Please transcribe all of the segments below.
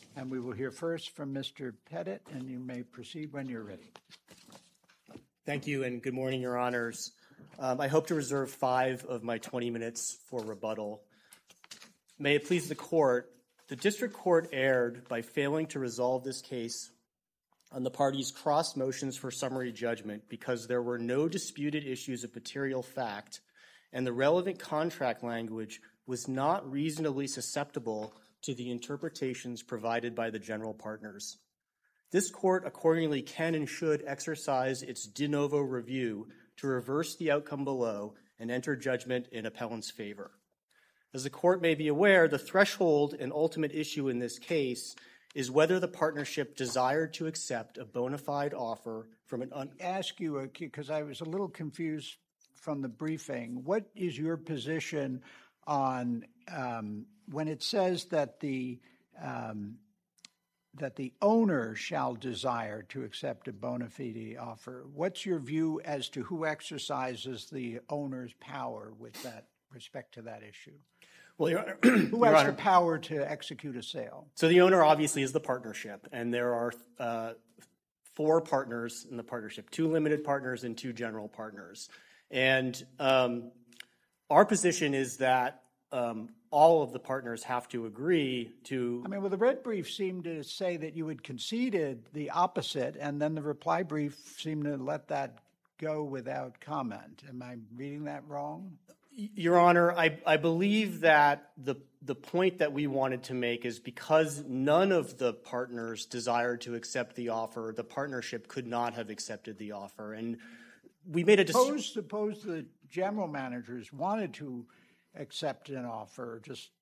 And we will hear first from Mr. Pettit, and you may proceed when you're ready. Thank you, and good morning, Your Honors. I hope to reserve 5 of my 20 minutes for rebuttal. May it please the Court, the District Court erred by failing to resolve this case on the parties' cross motions for summary judgment because there were no disputed issues of material fact, and the relevant contract language was not reasonably susceptible to the interpretations provided by the general partners. This Court accordingly can and should exercise its de novo review to reverse the outcome below and enter judgment in appellant's favor. As the Court may be aware, the threshold and ultimate issue in this case is whether the partnership desired to accept a bona fide offer from an ask you, because I was a little confused from the briefing, what is your position on when it says that the owner shall desire to accept a bona fide offer? What's your view as to who exercises the owner's power with that respect to that issue? Well, Your Honor, who has the power to execute a sale? So the owner obviously is the partnership, and there are 4 partners in the partnership, 2 limited partners and 2 general partners. And our position is that all of the partners have to agree to... well, the red brief seemed to say that you had conceded the opposite, and then the reply brief seemed to let that go without comment. Am I reading that wrong? Your Honor, I believe that the point that we wanted to make is because none of the partners desired to accept the offer, the partnership could not have accepted the offer. And we made a decision. Suppose the general managers wanted to accept an offer, just,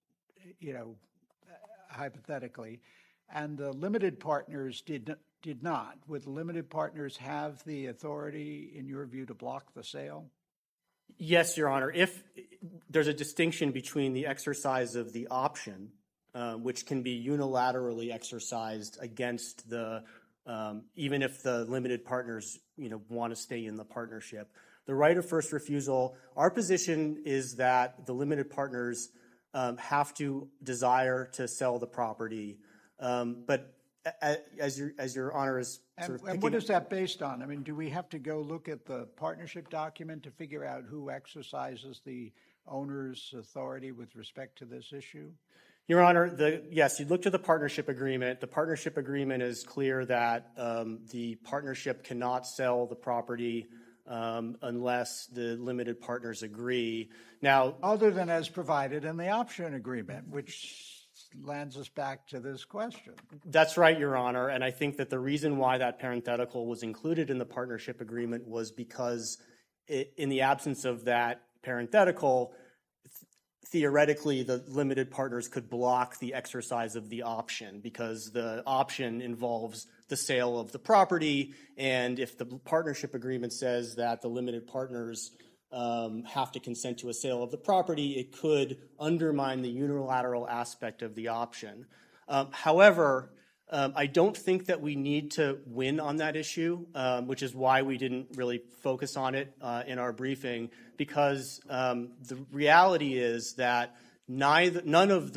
hypothetically, and the limited partners did not. Would the limited partners have the authority, in your view, to block the sale? Yes, Your Honor. If there's a distinction between the exercise of the option, which can be unilaterally exercised against the, even if the limited partners, want to stay in the partnership. The right of first refusal, our position is that the limited partners have to desire to sell the property. But as Your Honor is sort of and what is that based on? Do we have to go look at the partnership document to figure out who exercises the owner's authority with respect to this issue? Your Honor, yes, you look to the partnership agreement. The partnership agreement is clear that the partnership cannot sell the property unless the limited partners agree. Now, other than as provided in the option agreement, which lands us back to this question. That's right, Your Honor. And I think that the reason why that parenthetical was included in the partnership agreement was because in the absence of that parenthetical, theoretically, the limited partners could block the exercise of the option because the option involves the sale of the property. And if the partnership agreement says that the limited partners have to consent to a sale of the property, it could undermine the unilateral aspect of the option. However, I don't think that we need to win on that issue, which is why we didn't really focus on it in our briefing, because the reality is that none of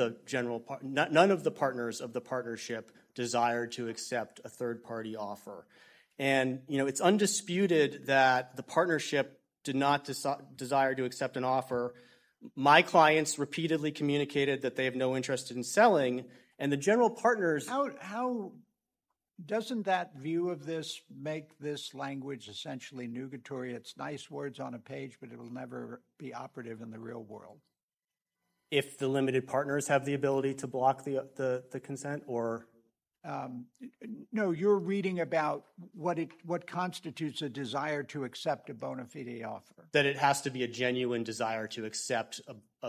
the partners of the partnership desired to accept a third-party offer. And, it's undisputed that the partnership did not desire to accept an offer. My clients repeatedly communicated that they have no interest in selling, and the general partners... How doesn't that view of this make this language essentially nugatory? It's nice words on a page, but it will never be operative in the real world. If the limited partners have the ability to block the consent, or... No, you're reading about what constitutes a desire to accept a bona fide offer. That it has to be a genuine desire to accept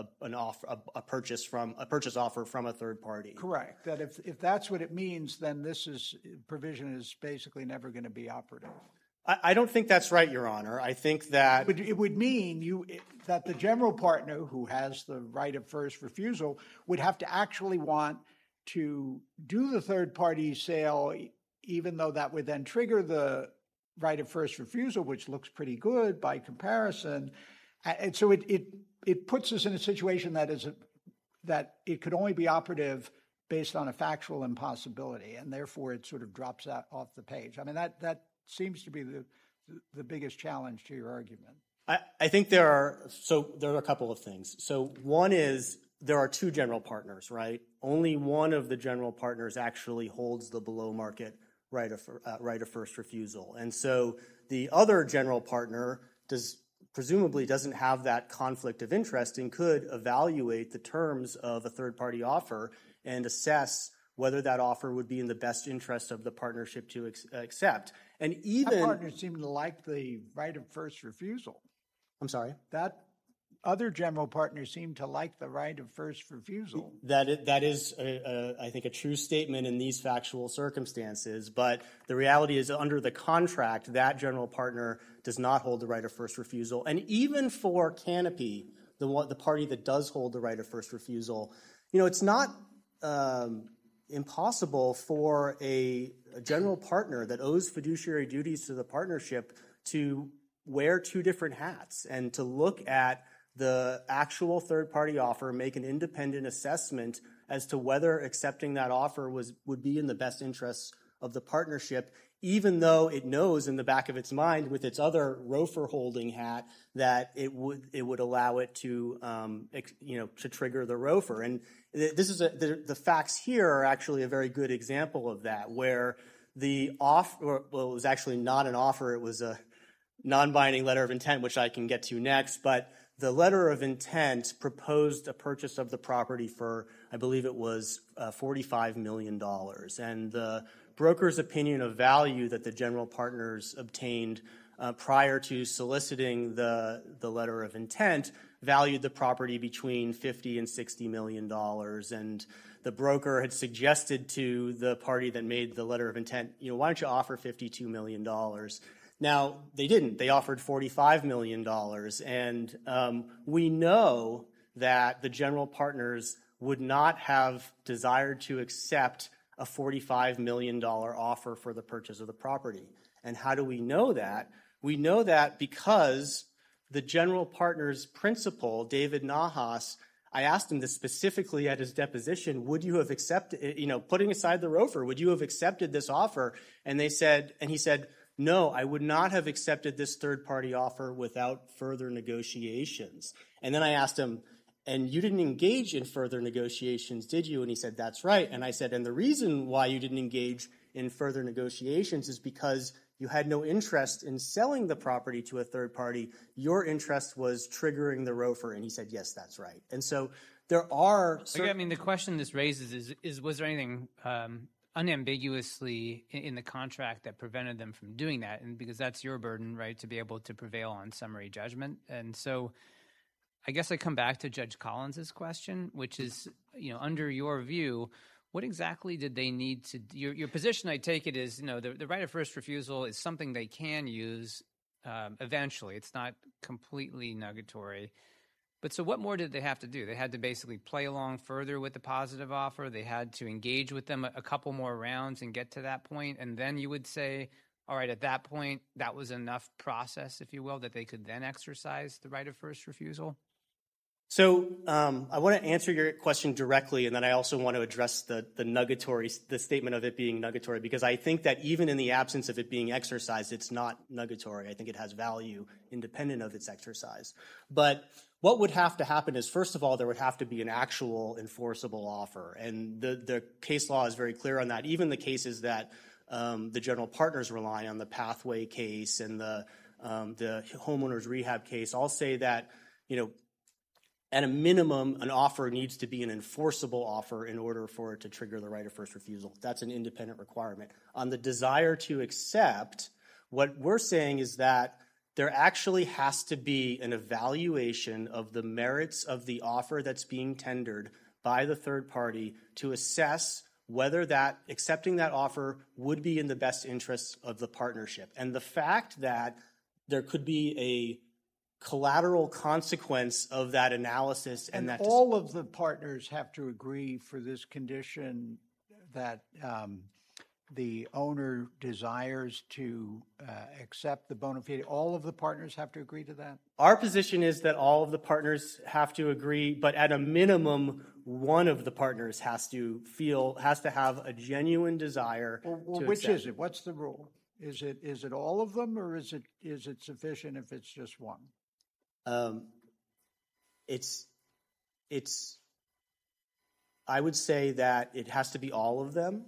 a purchase offer from a third party. Correct. That if that's what it means, then this provision is basically never going to be operative. I don't think that's right, Your Honor. I think that it would mean that the general partner who has the right of first refusal would have to actually want to do the third-party sale, even though that would then trigger the right of first refusal, which looks pretty good by comparison. And so it puts us in a situation that it could only be operative based on a factual impossibility, and therefore it sort of drops out off the page. I mean, that seems to be the biggest challenge to your argument. I think there are a couple of things. So one is there are two general partners, right? Only one of the general partners actually holds the below market right of first refusal. And so the other general partner presumably doesn't have that conflict of interest and could evaluate the terms of a third-party offer and assess whether that offer would be in the best interest of the partnership to accept. And even that partner seemed to like the right of first refusal. I'm sorry? That other general partner seemed to like the right of first refusal. That is, I think, a true statement in these factual circumstances. But the reality is, under the contract, that general partner does not hold the right of first refusal. And even for Canopy, the party that does hold the right of first refusal, it's not impossible for a general partner that owes fiduciary duties to the partnership to wear two different hats and to look at the actual third-party offer, make an independent assessment as to whether accepting that offer would be in the best interests of the partnership, even though it knows in the back of its mind with its other ROFR holding hat that it would allow it to trigger the ROFR. And this is the facts here are actually a very good example of that, where the offer, well, it was actually not an offer, it was a non-binding letter of intent, which I can get to next, but the letter of intent proposed a purchase of the property for, I believe it was $45 million. And the broker's opinion of value that the general partners obtained prior to soliciting the letter of intent valued the property between $50 and $60 million. And the broker had suggested to the party that made the letter of intent, why don't you offer $52 million? Now, they didn't. They offered $45 million. And we know that the general partners would not have desired to accept a $45 million offer for the purchase of the property. And how do we know that? We know that because the general partner's principal, David Nahas, I asked him this specifically at his deposition, would you have accepted, putting aside the ROFR, would you have accepted this offer? And he said, no, I would not have accepted this third-party offer without further negotiations. And then I asked him, and you didn't engage in further negotiations, did you? And he said, that's right. And I said, and the reason why you didn't engage in further negotiations is because you had no interest in selling the property to a third party. Your interest was triggering the ROFR. And he said, yes, that's right. And so there are the question this raises is was there anything unambiguously in the contract that prevented them from doing that? And because that's your burden, right, to be able to prevail on summary judgment. And so I guess I come back to Judge Collins's question, which is, under your view, what exactly did they need to do? Your position, I take it, is, the right of first refusal is something they can use eventually. It's not completely nugatory. But so what more did they have to do? They had to basically play along further with the positive offer. They had to engage with them a couple more rounds and get to that point. And then you would say, all right, at that point, that was enough process, if you will, that they could then exercise the right of first refusal? So I want to answer your question directly, and then I also want to address the statement of it being nugatory, because I think that even in the absence of it being exercised, it's not nugatory. I think it has value independent of its exercise. But what would have to happen is, first of all, there would have to be an actual enforceable offer. And the case law is very clear on that. Even the cases that the general partners rely on, the Pathway case and the homeowners rehab case, all say that, at a minimum, an offer needs to be an enforceable offer in order for it to trigger the right of first refusal. That's an independent requirement. On the desire to accept, what we're saying is that there actually has to be an evaluation of the merits of the offer that's being tendered by the third party to assess whether that accepting that offer would be in the best interests of the partnership. And the fact that there could be a collateral consequence of that analysis and that all of the partners have to agree for this condition that the owner desires to accept the bona fide, all of the partners have to agree to that? Our position is that all of the partners have to agree, but at a minimum, one of the partners has to have a genuine desire to which accept. is it? What's the rule? Is it all of them, or is it sufficient if it's just one? I would say that it has to be all of them.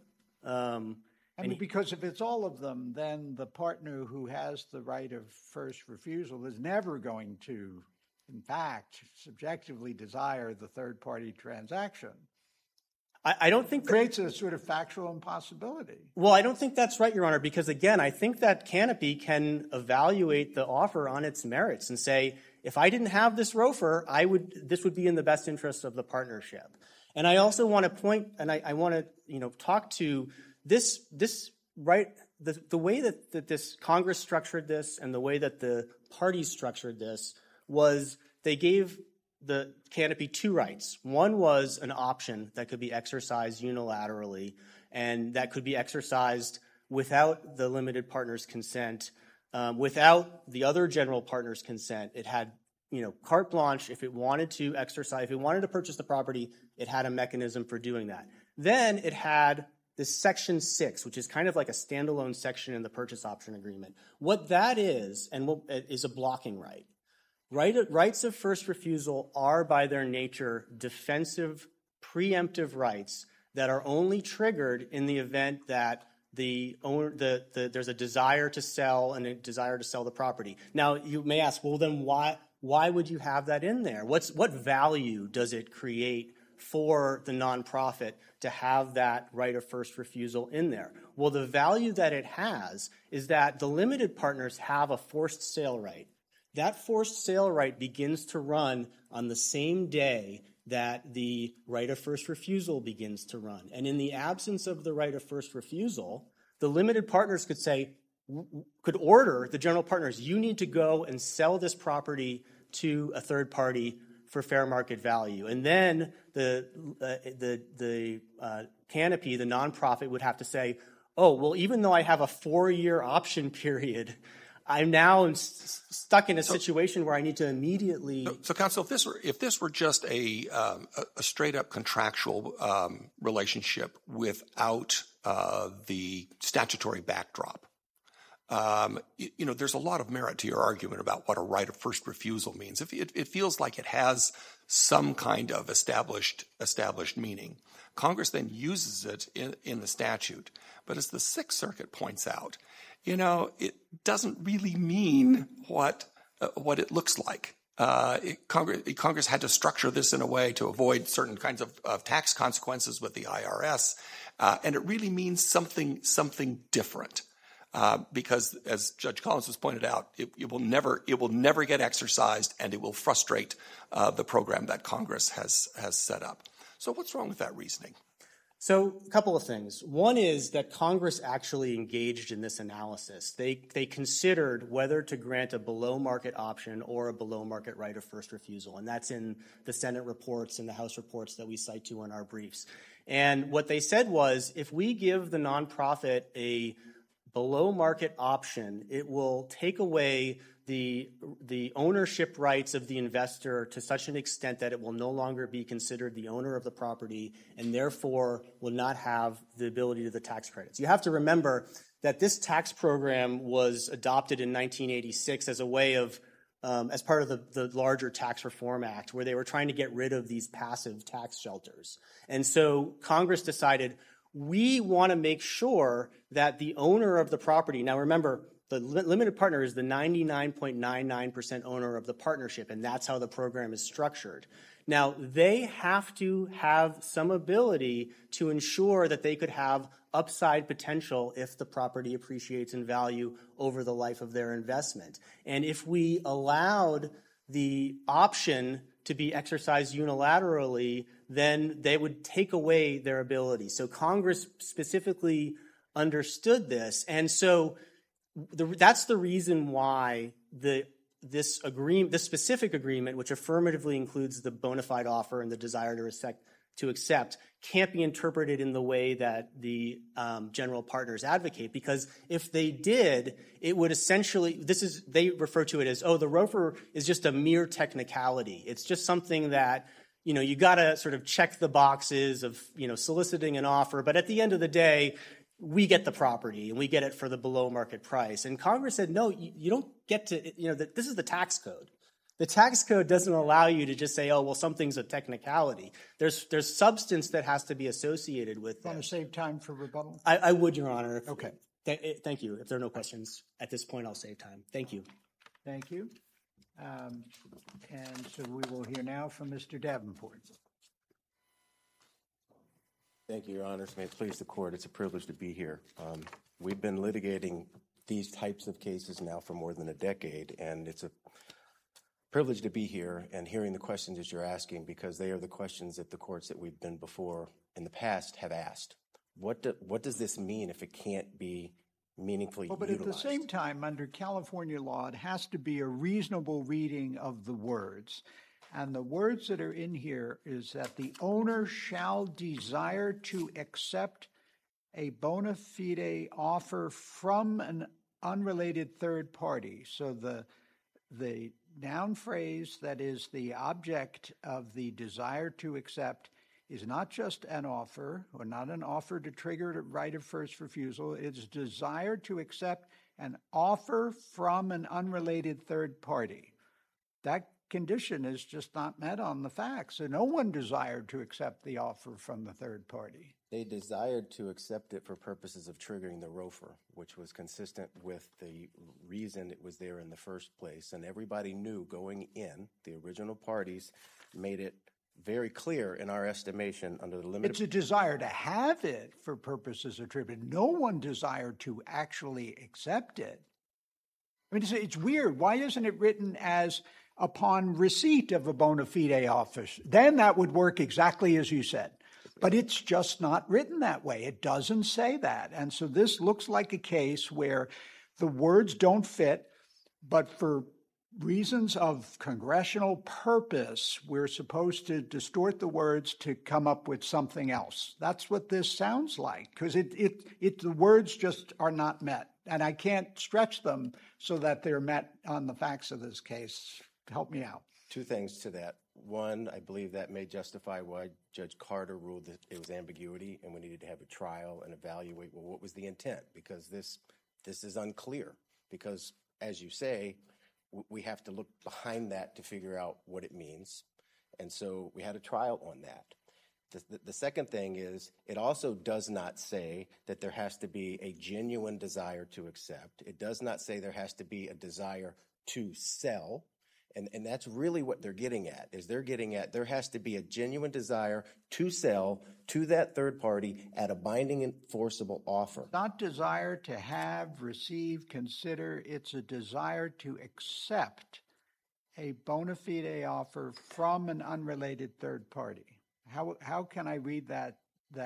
Because if it's all of them, then the partner who has the right of first refusal is never going to, in fact, subjectively desire the third-party transaction. I don't think it creates a sort of factual impossibility. Well, I don't think that's right, Your Honor, because again, I think that Canopy can evaluate the offer on its merits and say, if I didn't have this ROFR, this would be in the best interest of the partnership. And I also want to point, and I want to, talk to this right, the way that this Congress structured this and the way that the parties structured this was they gave the Canopy two rights. One was an option that could be exercised unilaterally, and that could be exercised without the limited partner's consent, without the other general partner's consent. It had, carte blanche. If it wanted to purchase the property, it had a mechanism for doing that. Then it had this Section 6, which is kind of like a standalone section in the purchase option agreement. What that is, is a blocking right. Rights of first refusal are, by their nature, defensive, preemptive rights that are only triggered in the event that there's a desire to sell and a desire to sell the property. Now, you may ask, well, then why would you have that in there? What value does it create for the nonprofit to have that right of first refusal in there? Well, the value that it has is that the limited partners have a forced sale right. That forced sale right begins to run on the same day that the right of first refusal begins to run. And in the absence of the right of first refusal, the limited partners could order the general partners, you need to go and sell this property to a third party for fair market value. And then the Canopy, the nonprofit, would have to say, oh, well, even though I have a 4-year option period, I'm now stuck in a situation where I need to immediately. So, counsel, if this were just a straight up contractual relationship without the statutory backdrop, there's a lot of merit to your argument about what a right of first refusal means. It feels like it has some kind of established meaning. Congress then uses it in the statute, but as the Sixth Circuit points out, it doesn't really mean what it looks like. Congress had to structure this in a way to avoid certain kinds of tax consequences with the IRS, and it really means something different. Because, as Judge Collins has pointed out, it will never get exercised, and it will frustrate the program that Congress has set up. So, what's wrong with that reasoning? So, a couple of things. One is that Congress actually engaged in this analysis. They considered whether to grant a below-market option or a below-market right of first refusal, and that's in the Senate reports and the House reports that we cite to in our briefs. And what they said was, if we give the nonprofit a below-market option, it will take away the ownership rights of the investor to such an extent that it will no longer be considered the owner of the property and therefore will not have the ability to the tax credits. You have to remember that this tax program was adopted in 1986 as a way of, as part of the larger Tax Reform Act, where they were trying to get rid of these passive tax shelters. And so Congress decided, we want to make sure that the owner of the property, now remember, the limited partner is the 99.99% owner of the partnership, and that's how the program is structured. Now, they have to have some ability to ensure that they could have upside potential if the property appreciates in value over the life of their investment. And if we allowed the option to be exercised unilaterally, then they would take away their ability. So Congress specifically understood this. And so that's the reason why this specific agreement, which affirmatively includes the bona fide offer and the desire to to accept can't be interpreted in the way that the general partners advocate, because if they did, it would essentially, they refer to it as, oh, the ROFR is just a mere technicality. It's just something that, you got to sort of check the boxes of, soliciting an offer. But at the end of the day, we get the property and we get it for the below market price. And Congress said, no, you don't get to, this is the tax code. The tax code doesn't allow you to just say, oh, well, something's a technicality. There's substance that has to be associated with that. Want to save time for rebuttal? I would, Your Honor. Okay. Thank you. If there are no questions at this point, I'll save time. Thank you. Thank you. And so we will hear now from Mr. Davenport. Thank you, Your Honors. May it please the Court. It's a privilege to be here. We've been litigating these types of cases now for more than a decade, and it's a privilege to be here and hearing the questions that you're asking, because they are the questions that the courts that we've been before in the past have asked. What does this mean if it can't be meaningfully but utilized? At the same time, under California law, it has to be a reasonable reading of the words. And the words that are in here is that the owner shall desire to accept a bona fide offer from an unrelated third party. So the noun phrase that is the object of the desire to accept is not just an offer, or not an offer to trigger the right of first refusal. It's desire to accept an offer from an unrelated third party. That condition is just not met on the facts. So no one desired to accept the offer from the third party. They desired to accept it for purposes of triggering the ROFR, which was consistent with the reason it was there in the first place. And everybody knew going in, the original parties made it very clear in our estimation under the limited... It's a desire to have it for purposes of triggering. No one desired to actually accept it. I mean, it's weird. Why isn't it written as upon receipt of a bona fide offer? Then that would work exactly as you said. But it's just not written that way. It doesn't say that. And so this looks like a case where the words don't fit, but for reasons of congressional purpose, we're supposed to distort the words to come up with something else. That's what this sounds like, because the words just are not met. And I can't stretch them so that they're met on the facts of this case. Help me out. Two things to that. One, I believe that may justify why Judge Carter ruled that it was ambiguity and we needed to have a trial and evaluate, well, what was the intent? Because this is unclear. Because, as you say, we have to look behind that to figure out what it means. And so we had a trial on that. The second thing is it also does not say that there has to be a genuine desire to accept. It does not say there has to be a desire to sell. And that's really what they're getting at, is they're getting at there has to be a genuine desire to sell to that third party at a binding enforceable offer. Not desire to have, receive, consider. It's a desire to accept a bona fide offer from an unrelated third party. How can I read that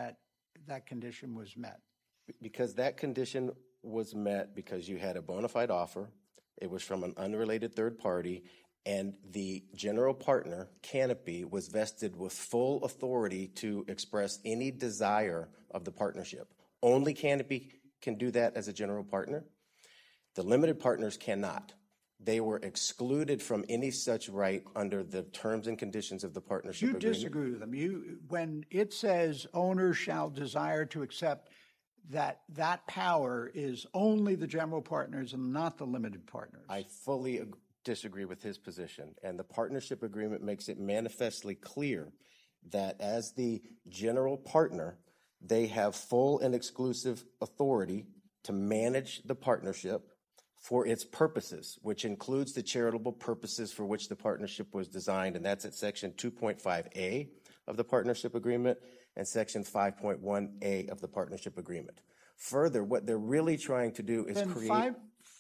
condition was met? Because that condition was met because you had a bona fide offer. It was from an unrelated third party. And the general partner, Canopy, was vested with full authority to express any desire of the partnership. Only Canopy can do that as a general partner. The limited partners cannot. They were excluded from any such right under the terms and conditions of the partnership agreement. You disagree with them. When it says owner shall desire to accept, that power is only the general partners and not the limited partners. I fully disagree with his position, and the partnership agreement makes it manifestly clear that as the general partner, they have full and exclusive authority to manage the partnership for its purposes, which includes the charitable purposes for which the partnership was designed, and that's at Section 2.5A of the partnership agreement and Section 5.1A of the partnership agreement. Further, what they're really trying to do is create...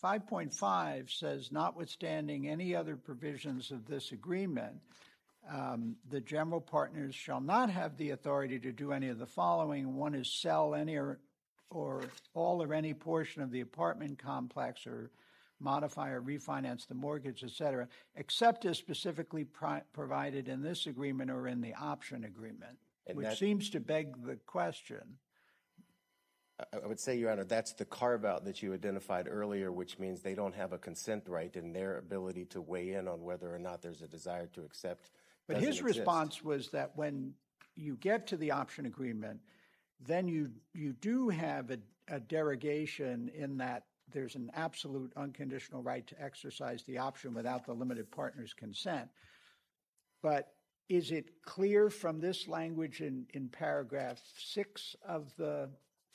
5.5 says, notwithstanding any other provisions of this agreement, the general partners shall not have the authority to do any of the following. One is sell any or all or any portion of the apartment complex or modify or refinance the mortgage, etc., except as specifically provided in this agreement or in the option agreement. which seems to beg the question. I would say, Your Honor, that's the carve-out that you identified earlier, which means they don't have a consent right in their ability to weigh in on whether or not there's a desire to accept. But his response was that when you get to the option agreement, then you do have a derogation in that there's an absolute unconditional right to exercise the option without the limited partner's consent. But is it clear from this language in paragraph 6 of the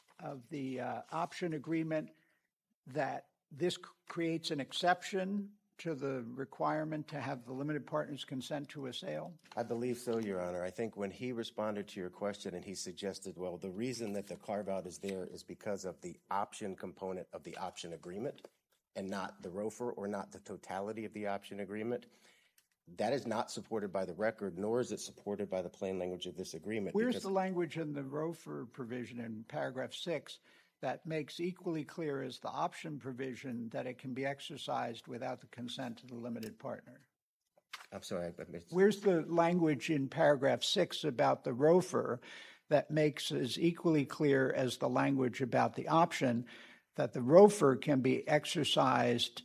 option agreement that this creates an exception to the requirement to have the limited partner's consent to a sale? I believe so, Your Honor. I think when he responded to your question and he suggested, well, the reason that the carve-out is there is because of the option component of the option agreement and not the ROFR or not the totality of the option agreement, that is not supported by the record, nor is it supported by the plain language of this agreement. Where's the language in the ROFR provision in paragraph 6 that makes equally clear as the option provision that it can be exercised without the consent of the limited partner? I'm sorry. Where's the language in paragraph 6 about the ROFR that makes as equally clear as the language about the option that the ROFR can be exercised,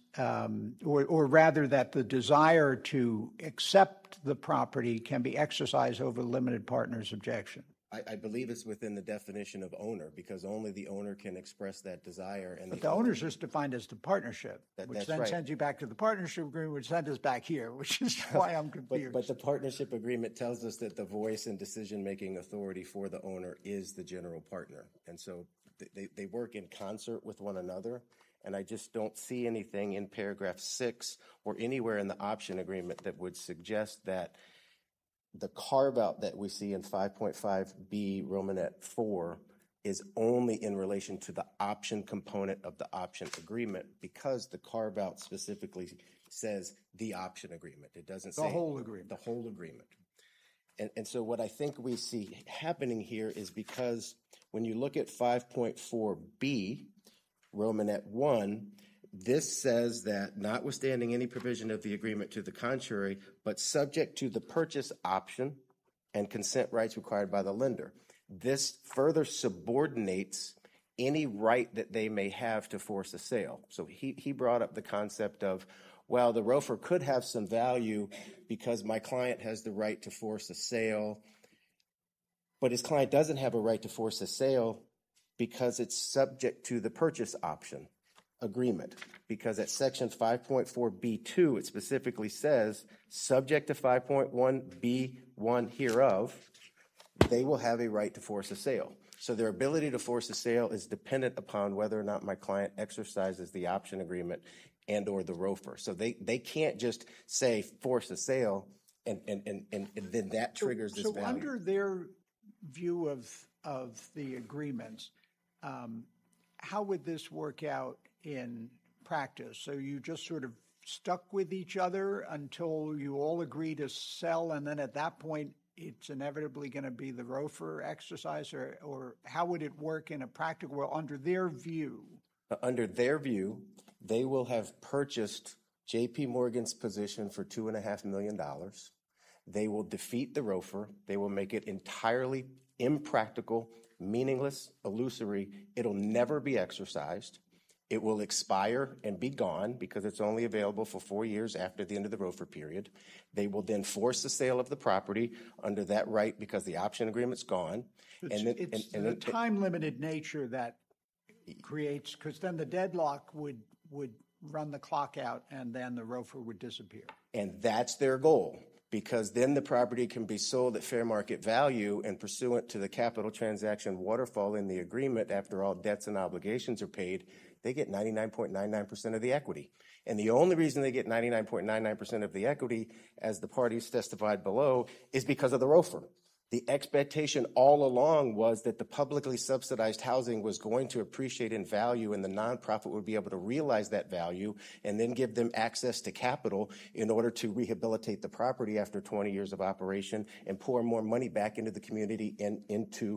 or rather that the desire to accept the property can be exercised over the limited partner's objection? I believe it's within the definition of owner because only the owner can express that desire. But the owner is just defined as the partnership, which then sends you back to the partnership agreement, which sends us back here, which is why I'm confused. But the partnership agreement tells us that the voice and decision-making authority for the owner is the general partner. And so they work in concert with one another. And I just don't see anything in paragraph 6 or anywhere in the option agreement that would suggest that the carve-out that we see in 5.5b Romanet 4 is only in relation to the option component of the option agreement because the carve-out specifically says the option agreement. It doesn't say the whole agreement. The whole agreement. And so what I think we see happening here is because when you look at 5.4b Romanet 1, this says that notwithstanding any provision of the agreement to the contrary, but subject to the purchase option and consent rights required by the lender. This further subordinates any right that they may have to force a sale. So he brought up the concept of, well, the ROFR could have some value because my client has the right to force a sale, but his client doesn't have a right to force a sale because it's subject to the purchase option agreement, because at section 5.4b2 it specifically says subject to 5.1b1 hereof they will have a right to force a sale. So their ability to force a sale is dependent upon whether or not my client exercises the option agreement and or the ROFR. So they can't just say force a sale and then that triggers this value. So under their view of the agreements, how would this work out in practice? So you just sort of stuck with each other until you all agree to sell, and then at that point it's inevitably going to be the ROFR exercise, or how would it work in a practical world under their view? Under their view, they will have purchased J.P. Morgan's position for $2.5 million. They will defeat the ROFR. They will make it entirely impractical, meaningless, illusory. It'll never be exercised. It will expire and be gone because it's only available for 4 years after the end of the ROFR period. They will then force the sale of the property under that right because the option agreement's gone. It's the time-limited nature that creates, because then the deadlock would run the clock out and then the ROFR would disappear. And that's their goal, because then the property can be sold at fair market value and pursuant to the capital transaction waterfall in the agreement after all debts and obligations are paid, they get 99.99% of the equity. And the only reason they get 99.99% of the equity, as the parties testified below, is because of the ROFR. The expectation all along was that the publicly subsidized housing was going to appreciate in value and the nonprofit would be able to realize that value and then give them access to capital in order to rehabilitate the property after 20 years of operation and pour more money back into the community and into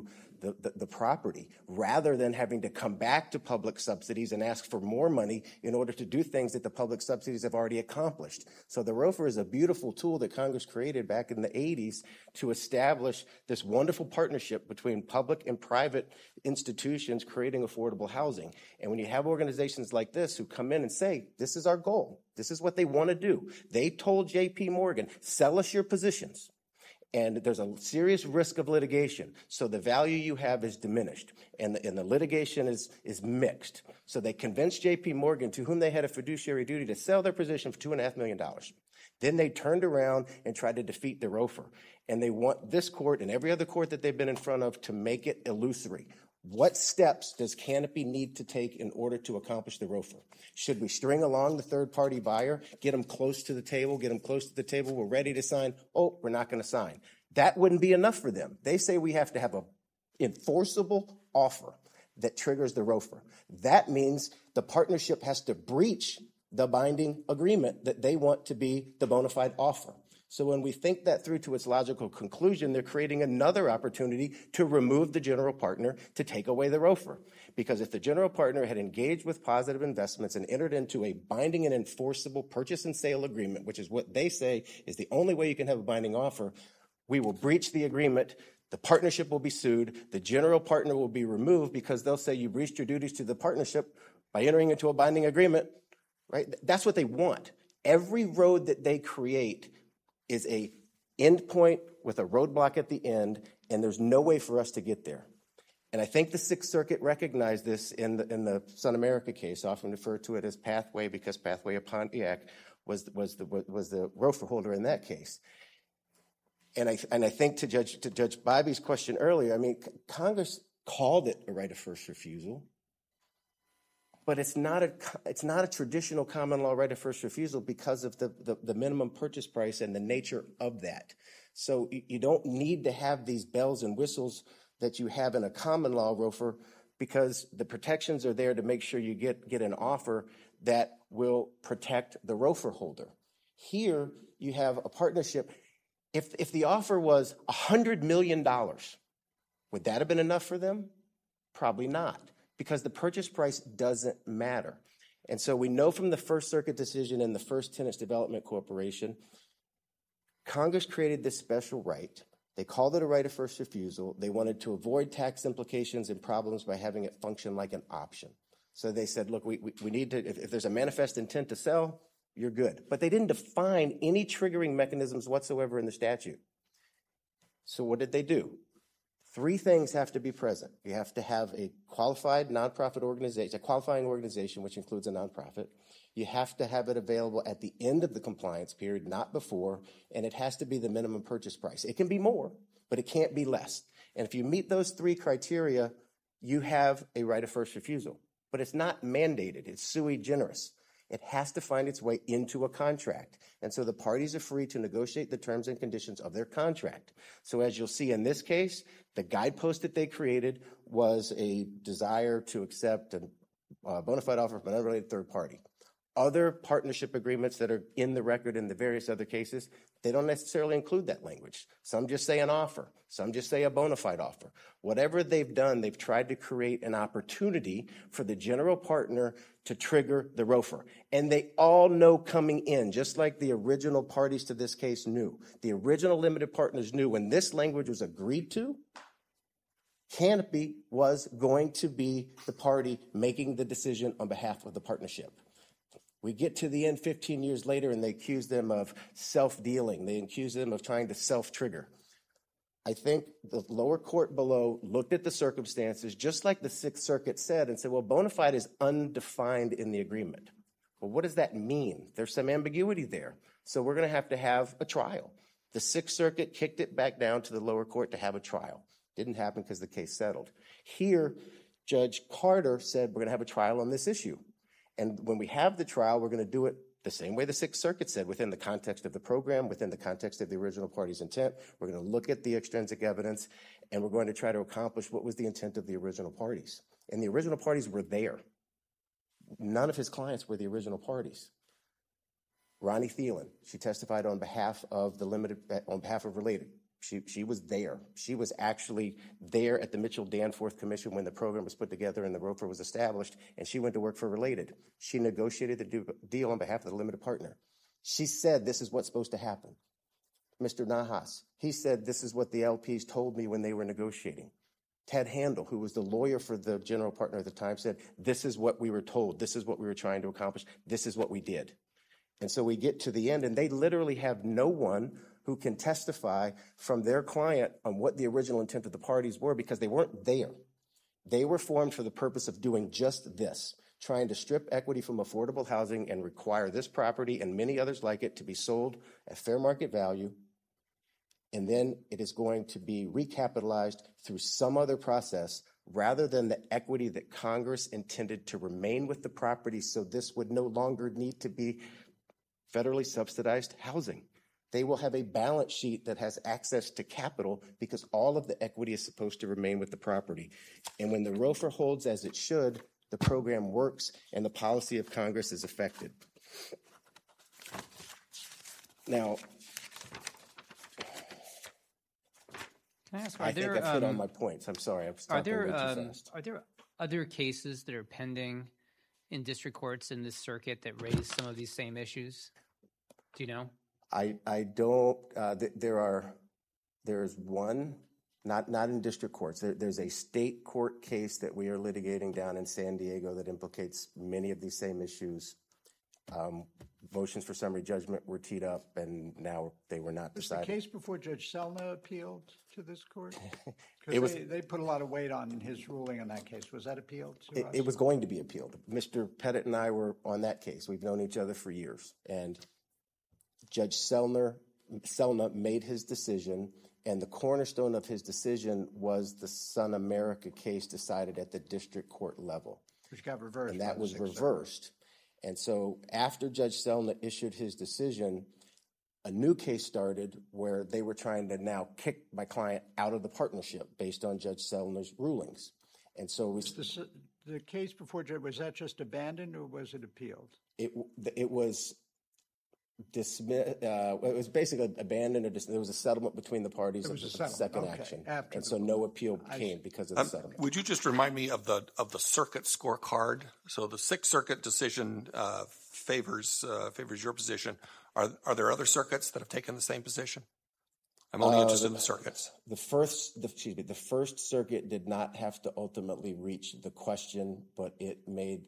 the property rather than having to come back to public subsidies and ask for more money in order to do things that the public subsidies have already accomplished. So the ROFR is a beautiful tool that Congress created back in the 80s to establish this wonderful partnership between public and private institutions creating affordable housing. And when you have organizations like this who come in and say, this is our goal, this is what they want to do. They told J.P. Morgan, sell us your positions. And there's a serious risk of litigation. So the value you have is diminished. And the litigation is mixed. So they convinced J.P. Morgan, to whom they had a fiduciary duty, to sell their position for $2.5 million. Then they turned around and tried to defeat the ROFR. And they want this court and every other court that they've been in front of to make it illusory. What steps does Canopy need to take in order to accomplish the ROFR? Should we string along the third-party buyer, get them close to the table, we're ready to sign, oh, we're not going to sign? That wouldn't be enough for them. They say we have to have an enforceable offer that triggers the ROFR. That means the partnership has to breach the binding agreement that they want to be the bona fide offer. So when we think that through to its logical conclusion, they're creating another opportunity to remove the general partner, to take away the ROFR. Because if the general partner had engaged with Positive Investments and entered into a binding and enforceable purchase and sale agreement, which is what they say is the only way you can have a binding offer, we will breach the agreement, the partnership will be sued, the general partner will be removed because they'll say you breached your duties to the partnership by entering into a binding agreement, right? That's what they want. Every road that they create is a endpoint with a roadblock at the end, and there's no way for us to get there. And I think the Sixth Circuit recognized this in the Sun America case, often referred to it as Pathway because Pathway of Pontiac was the ROFR holder in that case. And I think to Judge Bobby's question earlier, I mean, Congress called it a right of first refusal, but it's not a traditional common law right of first refusal because of the minimum purchase price and the nature of that. So you don't need to have these bells and whistles that you have in a common law ROFR because the protections are there to make sure you get an offer that will protect the ROFR holder. Here you have a partnership. If the offer was $100 million, would that have been enough for them? Probably not, because the purchase price doesn't matter. And so we know from the First Circuit decision in the First Tenants Development Corporation, Congress created this special right. They called it a right of first refusal. They wanted to avoid tax implications and problems by having it function like an option. So they said, look, we need to, if there's a manifest intent to sell, you're good. But they didn't define any triggering mechanisms whatsoever in the statute. So what did they do? 3 things have to be present. You have to have a qualified nonprofit organization, a qualifying organization, which includes a nonprofit. You have to have it available at the end of the compliance period, not before, and it has to be the minimum purchase price. It can be more, but it can't be less. And if you meet those 3 criteria, you have a right of first refusal. But it's not mandated. It's sui generis. It has to find its way into a contract. And so the parties are free to negotiate the terms and conditions of their contract. So as you'll see in this case, the guidepost that they created was a desire to accept a bona fide offer from an unrelated third party. Other partnership agreements that are in the record in the various other cases, they don't necessarily include that language. Some just say an offer. Some just say a bona fide offer. Whatever they've done, they've tried to create an opportunity for the general partner to trigger the ROFR. And they all know coming in, just like the original parties to this case knew. The original limited partners knew when this language was agreed to, Canopy was going to be the party making the decision on behalf of the partnership. We get to the end 15 years later and they accuse them of self-dealing. They accuse them of trying to self-trigger. I think the lower court below looked at the circumstances, just like the Sixth Circuit said, and said, well, bona fide is undefined in the agreement. Well, what does that mean? There's some ambiguity there. So we're going to have a trial. The Sixth Circuit kicked it back down to the lower court to have a trial. Didn't happen because the case settled. Here, Judge Carter said, we're going to have a trial on this issue. And when we have the trial, we're going to do it the same way the Sixth Circuit said, within the context of the program, within the context of the original party's intent. We're going to look at the extrinsic evidence, and we're going to try to accomplish what was the intent of the original parties. And the original parties were there. None of his clients were the original parties. Ronnie Thielen, she testified on behalf of Related. She was there. She was actually there at the Mitchell-Danforth Commission when the program was put together and the ROFR was established, and she went to work for Related. She negotiated the deal on behalf of the limited partner. She said, this is what's supposed to happen. Mr. Nahas, he said, this is what the LPs told me when they were negotiating. Ted Handel, who was the lawyer for the general partner at the time, said, this is what we were told. This is what we were trying to accomplish. This is what we did. And so we get to the end, and they literally have no one who can testify from their client on what the original intent of the parties were because they weren't there. They were formed for the purpose of doing just this, trying to strip equity from affordable housing and require this property and many others like it to be sold at fair market value. And then it is going to be recapitalized through some other process rather than the equity that Congress intended to remain with the property. So this would no longer need to be federally subsidized housing. They will have a balance sheet that has access to capital because all of the equity is supposed to remain with the property. And when the ROFR holds as it should, the program works and the policy of Congress is affected. Now, can I ask, I think I've hit on my points. I'm sorry. I'm talking way too fast. Are there other cases that are pending in district courts in this circuit that raise some of these same issues? Do you know? I don't. There's one, not in district courts. There's a state court case that we are litigating down in San Diego that implicates many of these same issues. Motions for summary judgment were teed up, and now they were not decided. Was the case before Judge Selna appealed to this court? Because they put a lot of weight on his ruling on that case. Was that appealed to us? It was going to be appealed. Mr. Pettit and I were on that case. We've known each other for years, and Judge Selna made his decision, and the cornerstone of his decision was the Sun America case decided at the district court level. Which got reversed. And that was reversed. And so after Judge Selna issued his decision, a new case started where they were trying to now kick my client out of the partnership based on Judge Selna's rulings. And so the case before Judge, was that just abandoned or was it appealed? It was dismissed. It was basically abandoned. There was a settlement between the parties of the second action, and so no appeal came because of the settlement. Would you just remind me of the circuit scorecard? So the Sixth Circuit decision favors your position. Are there other circuits that have taken the same position? I'm only interested in the circuits. The First Circuit did not have to ultimately reach the question, but it made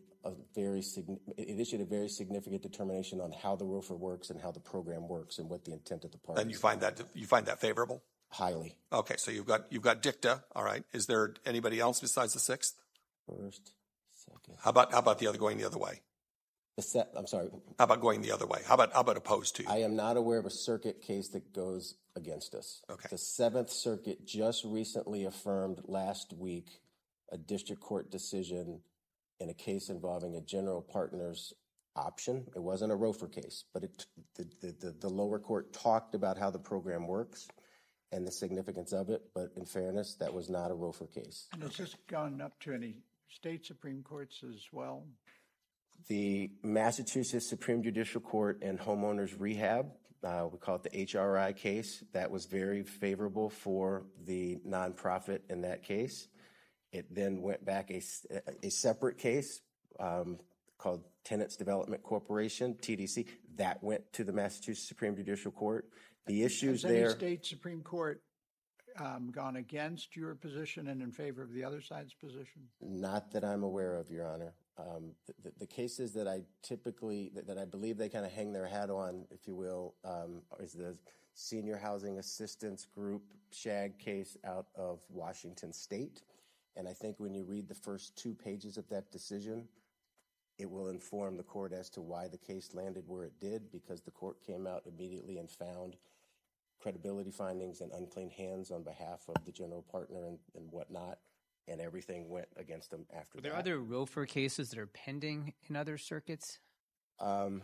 it issued a very significant determination on how the ROFR works and how the program works and what the intent of the parties. And you find that favorable? Highly. Okay, so you've got dicta. All right. Is there anybody else besides the Sixth? First, second. How about the other going the other way? I'm sorry. How about going the other way? How about opposed to you? I am not aware of a circuit case that goes against us. Okay. The Seventh Circuit just recently affirmed last week a district court decision in a case involving a general partner's option. It wasn't a ROFR case, but the lower court talked about how the program works and the significance of it. But in fairness, that was not a ROFR case. And has this gone up to any state Supreme Courts as well? The Massachusetts Supreme Judicial Court and Homeowners Rehab, we call it the HRI case, that was very favorable for the nonprofit in that case. It then went back a separate case called Tenants Development Corporation, TDC. That went to the Massachusetts Supreme Judicial Court. The issues Has there— any state Supreme Court gone against your position and in favor of the other side's position? Not that I'm aware of, Your Honor. The cases that I believe they kind of hang their hat on, if you will, is the Senior Housing Assistance Group SHAG case out of Washington State. And I think when you read the first 2 pages of that decision, it will inform the court as to why the case landed where it did, because the court came out immediately and found credibility findings and unclean hands on behalf of the general partner and whatnot, and everything went against them after that. Are there other ROFR cases that are pending in other circuits? I'm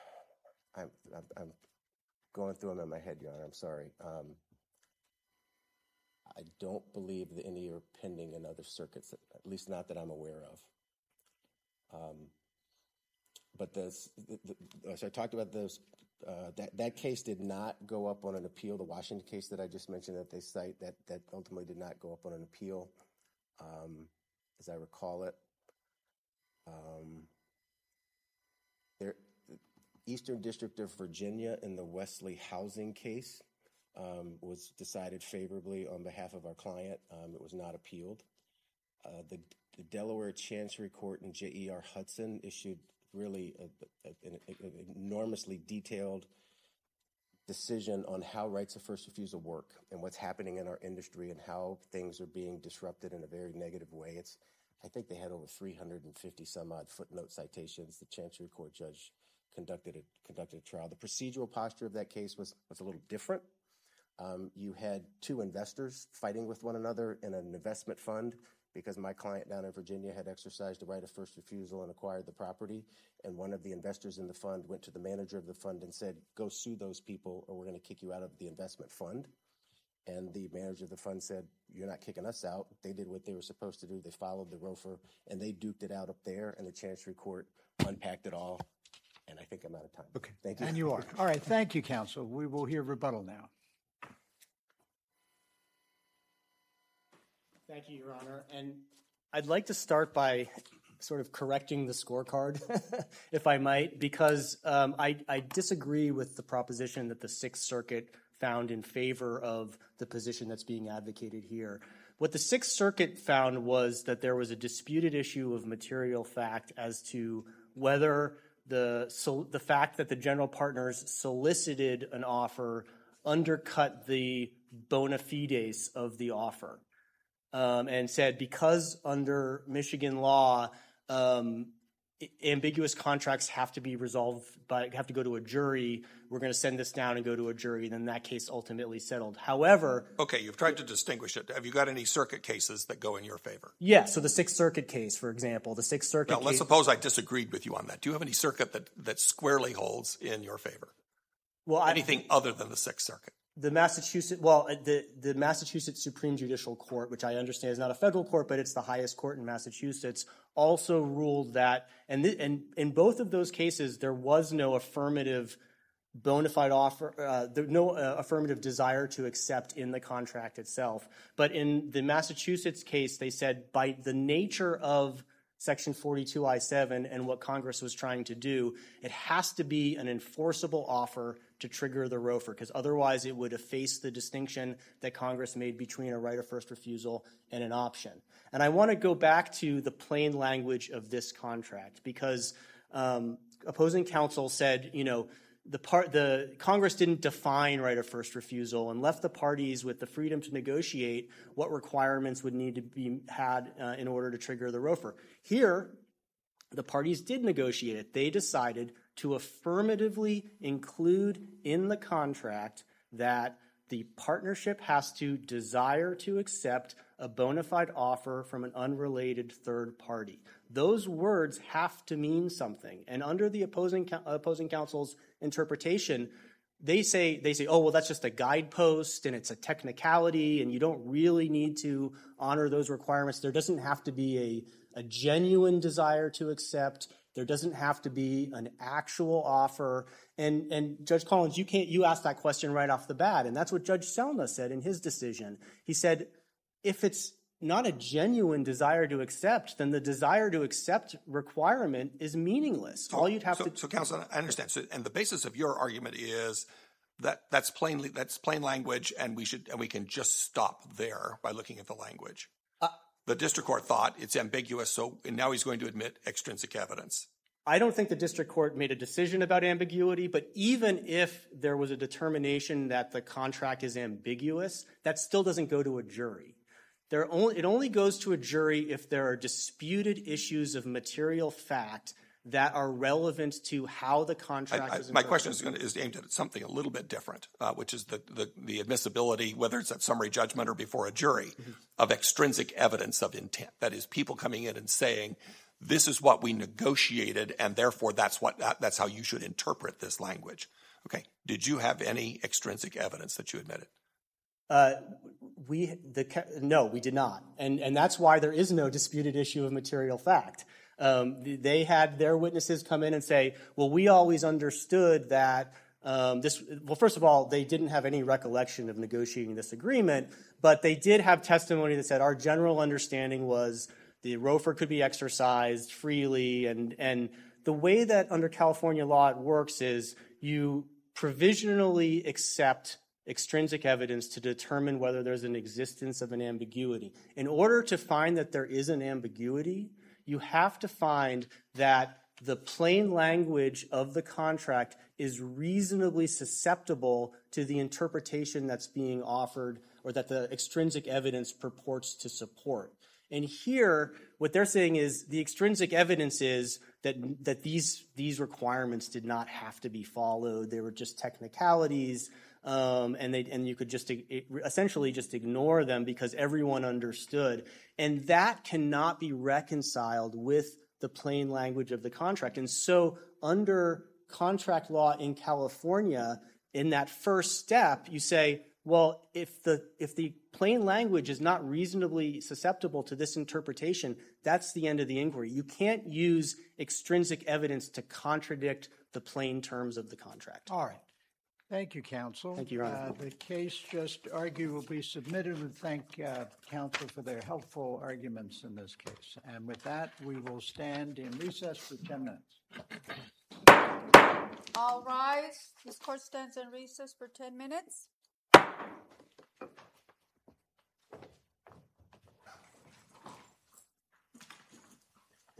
going through them in my head, Your Honor. I'm sorry. I don't believe that any are pending in other circuits, at least not that I'm aware of. So I talked about those. That case did not go up on an appeal. The Washington case that I just mentioned that they cite, that ultimately did not go up on an appeal, as I recall it. The Eastern District of Virginia in the Wesley housing case was decided favorably on behalf of our client. It was not appealed. The Delaware Chancery Court in J.E.R. Hudson issued really an enormously detailed decision on how rights of first refusal work and what's happening in our industry and how things are being disrupted in a very negative way. I think they had over 350 some odd footnote citations. The Chancery Court judge conducted a trial. The procedural posture of that case was a little different. You had two investors fighting with one another in an investment fund because my client down in Virginia had exercised the right of first refusal and acquired the property. And one of the investors in the fund went to the manager of the fund and said, go sue those people or we're going to kick you out of the investment fund. And the manager of the fund said, you're not kicking us out. They did what they were supposed to do. They followed the ROFR and they duked it out up there, and the Chancery Court unpacked it all. And I think I'm out of time. Okay. Thank you. And you are. All right. Thank you, counsel. We will hear rebuttal now. Thank you, Your Honor. And I'd like to start by sort of correcting the scorecard, if I might, because I disagree with the proposition that the Sixth Circuit found in favor of the position that's being advocated here. What the Sixth Circuit found was that there was a disputed issue of material fact as to whether the fact that the general partners solicited an offer undercut the bona fides of the offer. And said because under Michigan law, ambiguous contracts have to be resolved have to go to a jury. We're going to send this down and go to a jury. Then that case ultimately settled. However, okay, you've tried to distinguish it. Have you got any circuit cases that go in your favor? Yeah. So the Sixth Circuit case, for example, the Sixth Circuit. Now, let's suppose I disagreed with you on that. Do you have any circuit that squarely holds in your favor? Well, anything other than the Sixth Circuit? The Massachusetts Supreme Judicial Court, which I understand is not a federal court, but it's the highest court in Massachusetts, also ruled that, and in both of those cases, there was no affirmative bona fide offer, no affirmative desire to accept in the contract itself. But in the Massachusetts case, they said by the nature of Section 42I7 and what Congress was trying to do, it has to be an enforceable offer to trigger the ROFR, because otherwise it would efface the distinction that Congress made between a right of first refusal and an option. And I want to go back to the plain language of this contract, because opposing counsel said, the Congress didn't define right of first refusal and left the parties with the freedom to negotiate what requirements would need to be had in order to trigger the ROFR. Here, the parties did negotiate it. They decided to affirmatively include in the contract that the partnership has to desire to accept a bona fide offer from an unrelated third party. Those words have to mean something. And under the opposing counsel's interpretation, they say, oh, well, that's just a guidepost and it's a technicality and you don't really need to honor those requirements. There doesn't have to be a genuine desire to accept. There doesn't have to be an actual offer. And Judge Collins, you asked that question right off the bat, and that's what Judge Selma said in his decision. He said, if it's not a genuine desire to accept, then the desire to accept requirement is meaningless. All you'd have to. So, counsel, I understand. So, and the basis of your argument is that that's plain language, and we can just stop there by looking at the language. The district court thought it's ambiguous, and now he's going to admit extrinsic evidence. I don't think the district court made a decision about ambiguity, but even if there was a determination that the contract is ambiguous, that still doesn't go to a jury. It only goes to a jury if there are disputed issues of material fact that are relevant to how the contract is interpreted. My question is aimed at something a little bit different, which is the admissibility, whether it's at summary judgment or before a jury, of extrinsic evidence of intent. That is, people coming in and saying, this is what we negotiated, and therefore that's how you should interpret this language. Okay. Did you have any extrinsic evidence that you admitted? No, we did not. And that's why there is no disputed issue of material fact. They had their witnesses come in and say, well, we always understood that well, first of all, they didn't have any recollection of negotiating this agreement, but they did have testimony that said our general understanding was the ROFR could be exercised freely, and the way that under California law it works is you provisionally accept extrinsic evidence to determine whether there's an existence of an ambiguity. In order to find that there is an ambiguity, you have to find that the plain language of the contract is reasonably susceptible to the interpretation that's being offered or that the extrinsic evidence purports to support. And here, what they're saying is the extrinsic evidence is that these requirements did not have to be followed. They were just technicalities, and you could just essentially just ignore them because everyone understood. And that cannot be reconciled with the plain language of the contract. And so under contract law in California, in that first step, you say, well, if the plain language is not reasonably susceptible to this interpretation, that's the end of the inquiry. You can't use extrinsic evidence to contradict the plain terms of the contract. All right. Thank you, counsel. Thank you, Your Honor. The case just argued will be submitted. We thank counsel for their helpful arguments in this case. And with that, we will stand in recess for 10 minutes. All rise. This court stands in recess for 10 minutes.